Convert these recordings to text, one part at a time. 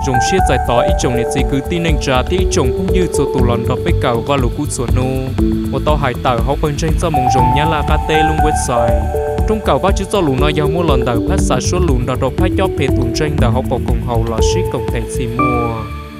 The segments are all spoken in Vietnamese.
trồng xiết giải tỏa ít trồng này chỉ cứ tin anh trả thì ít trồng cũng như cho tụ lòn đọc bê cầu và lục cút sổ nô một tàu hải tàu họ bên trên cho mong rồng nhá là cà tê luôn website trong cầu và chữ cho lũ nói giàu mua lần đầu phát xả số lũ đã đọc phát cho phê tuần trên đã học vào cùng hậu là ship cộng thể xì mua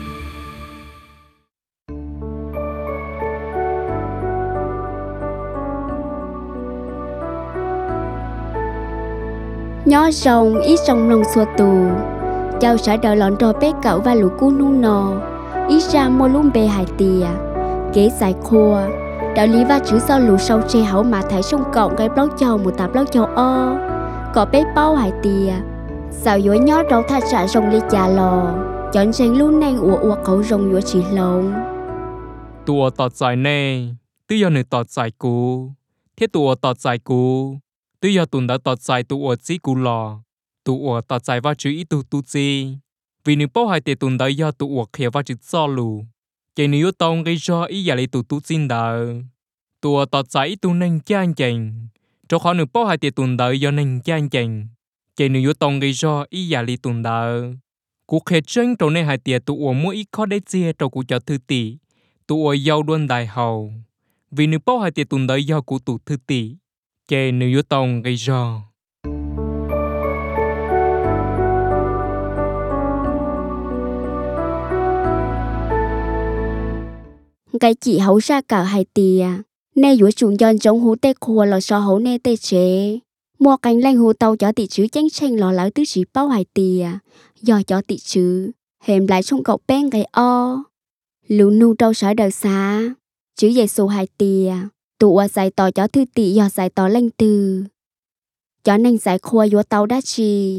nhỏ rồng ít rồng lòng xua tù cháu sẽ đợi lọn trò bé cậu và lũ cu nu nò ít ra mua luôn bề hải tìa kế giải khô đạo lý và chữ do lũ sâu che hậu mà thấy sông cộng cái blog châu một tạp blog châu o có bé bao hải tìa sao dối nhỏ đâu tha trả rồng ly trà lò chọn tranh luôn nang ủa cậu rồng dối chỉ lồng tùa tọt giải nè tư giờ này tọt giải cú thiết tùa tọt giải cú tư giờ tuần đã tọt giải tùa chỉ cú lò tùa tọt giải và chữ ít tu chi vì nếu bao hai tiệt tuần đã giờ tùa khía và chữ cho lù cái nếu tông cái cho ý giả lấy tu xin đờ tùa tọt giải tu nên chán chành cho khó nếu bao hai tiệt tuần đã giờ nên chán chành cái nếu tông cái cho ý giả lấy tuần đờ cuộc khía tranh trong này hai tiệt tùa mỗi ít khó để chia trong cuộc cho thư tỷ tùa giàu đuôn đại hậu vì nếu bao hai tiệt tuần đã giờ của tụ thư tỷ cái nếu tông cái cho cái chị hậu ra cả hai tìa nè dũa chuồng giòn giống hú tê khua lò so hấu nè tê chế mua cánh lanh hú tàu cho tỷ chứ chanh chanh lò láo tứ chỉ bao hai tìa do cho tỷ chứ hềm lại trong cậu bên cái o lũ nu trâu sỏi đời xa chứ về xù hai tìa tụ giải tỏ cho thư tỷ do giải tỏ lanh từ cho nên giải khua dũa tàu đã chi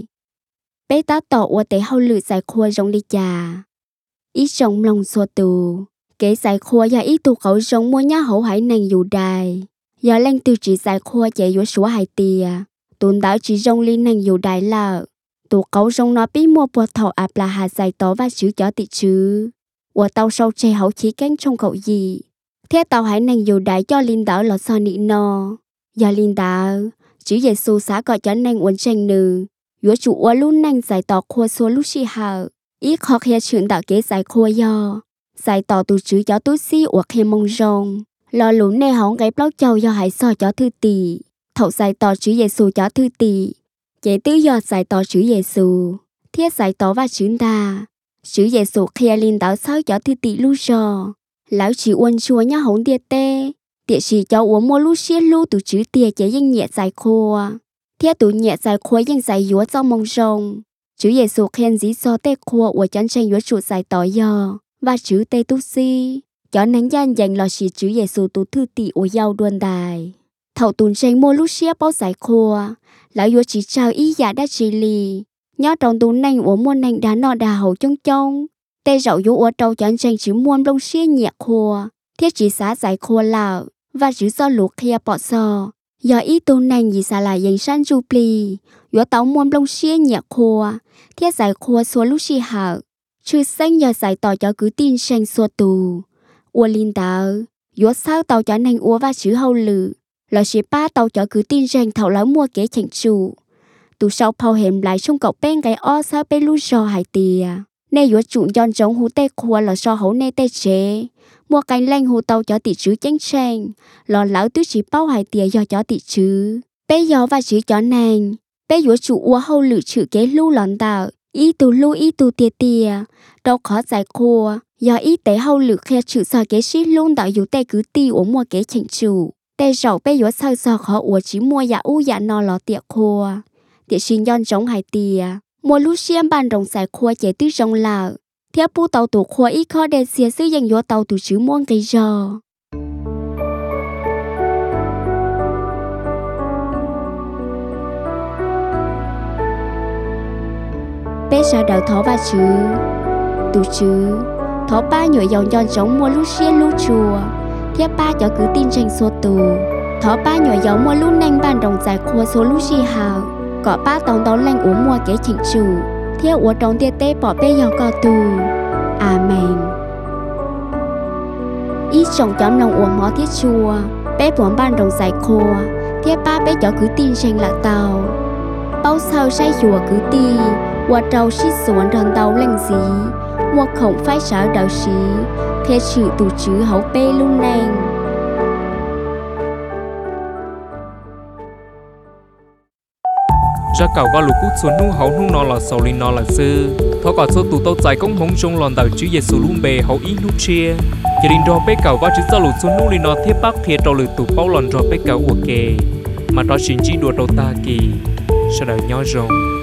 bé tá tỏ ua tế hậu lự giải khua giống đi trà ít giống lòng xua tù kế giải khua do ít tu khẩu giống mua nhá hậu hải nàng dù đài do lên từ chỉ giải khua chạy vô số hải tìa tuần đảo chỉ rong liên nàng dù đài là tu khẩu giống nó bí mua bùa thọ áp là hà giải tỏ và chữ cho tị chứ của tàu sâu chạy hậu chỉ cánh trong cậu gì thế tàu hải nàng dù đài cho liên đảo là so nị no do liên đảo chữ về xu xá gọi cho nàng uốn tranh nừ vô chủ ua luôn nàng giải tỏ khua xua lúc xì hờ ít khó khăn chuyện đạo kế giải khua do giải tỏ tụ chữ cho tú xí hoặc khe mông rong lò lũ nè hỏng cái blog châu do hải so cho thư tỷ thậu giải tỏ chữ Giêsu cho thư tỷ chế tư do giải tỏ chữ Giêsu thiết giải tỏ và chữ đa chữ Giêsu khe linh đảo sao cho thư tỷ lu rò lão chỉ uốn chua nhá hỏng địa tê địa chỉ cho uống mua lu xía lu tụ chữ tia chế danh nhẹ giải khô thiết tụ nhẹ giải khô danh giải dúa trong mông rong chữ Giêsu khen dí so tê khô của chân tranh dúa trụ giải tỏ do và chữ tê tu si cho nên gian dành là chỉ chữ Giêsu tu thư tỷ của giàu đuôn đài thầu tuần tranh mua lúc xía bao giải khô lão vua chỉ trao ý giả đã chỉ lì nhớ trong tuần nành của mua nành đá nọ đà hậu trông trông tê rậu vua ở trâu chọn tranh chữ muôn lông xía nhẹ khô thiết chỉ xá giải khô lão và chữ do luộc kia bỏ sò do ý tu nành gì xả là dành san du pli vua tàu muôn lông xía nhẹ khô thiết giải khô xua lúc xí hở chữ xanh giờ giải tỏ cho cứ tin sang xua tù ua linh đạo vua sao tàu cho nành ua và chữ hậu lử là chỉ ba tàu cho cứ tin rằng thầu lão mua kế chỉnh chủ tụ sau phao hẻm lại trong cậu bên cái o sao bên lu sò hải tìa nè vua chủ giòn giống hú tê khua là so hấu nè tê chế mua cánh lanh hú tàu cho tỷ chữ chánh tranh lò lão tứ chỉ bao hải tìa do cho tỷ chữ bé gió và chữ cho nàng bé vua chủ ua hậu lử chữ kế lu lòn đạo ý tu tia tia đâu khó giải khô do ý tế hậu lử khe chữ sò kế xí luôn đạo dù tê cứ ti uống mua kế chỉnh chủ tê rậu bé vua sao sò khó ua chỉ mua dạ u dạ no lò tiệt khô tiệt xin giòn giống hải tìa mua lúc xiêm bàn rồng giải khô chế tư rồng lợ theo pu tàu tụ khô ít khó để xìa sư dành vua tàu tụ chữ muôn cây giò bé sợ đợi thỏ và chữ tụ chữ thỏ ba nhồi dòng giòn giống mua lúc xía lúc chùa thiết ba cho cứ tin tranh số tù thỏ ba nhồi dòng mua lúc nanh bàn rồng giải khô số lúc xì hào có ba tòng tàu lanh uống mua kế chỉnh chủ thiết uống trong tia tê bỏ bé dòng co tù amen ít trồng chấm lòng uống mó thiết chua bé bốn bàn rồng giải khô thiết ba bé cho cứ tin tranh lạc tàu bao sao say chùa cứ ti ว่าเราชิดสวนรอนเตาเล่งสีว่าคงไฟฉายดาวสีเทชื่อตูจื้อเขาเป้ลุ่นแนงจะเก่าก็ลูกกุศลนู่เขานู่นนอนหลับโซลินนอนหลับซื้อเขาก็สู้ตูโตใจก้องหงจงหลอนดาวจื้อเยซูลุ่มเบเขาอีลูเชียจะดินรอเป้เก่าว่าจื้อจะหลุดส่วนนู่นลินนอเทียบปักเทียตหรือตูเป้าหลอนรอเป้เก่าอวกเกมาต่อชินจีดัวโตตากีเฉลยย่อจง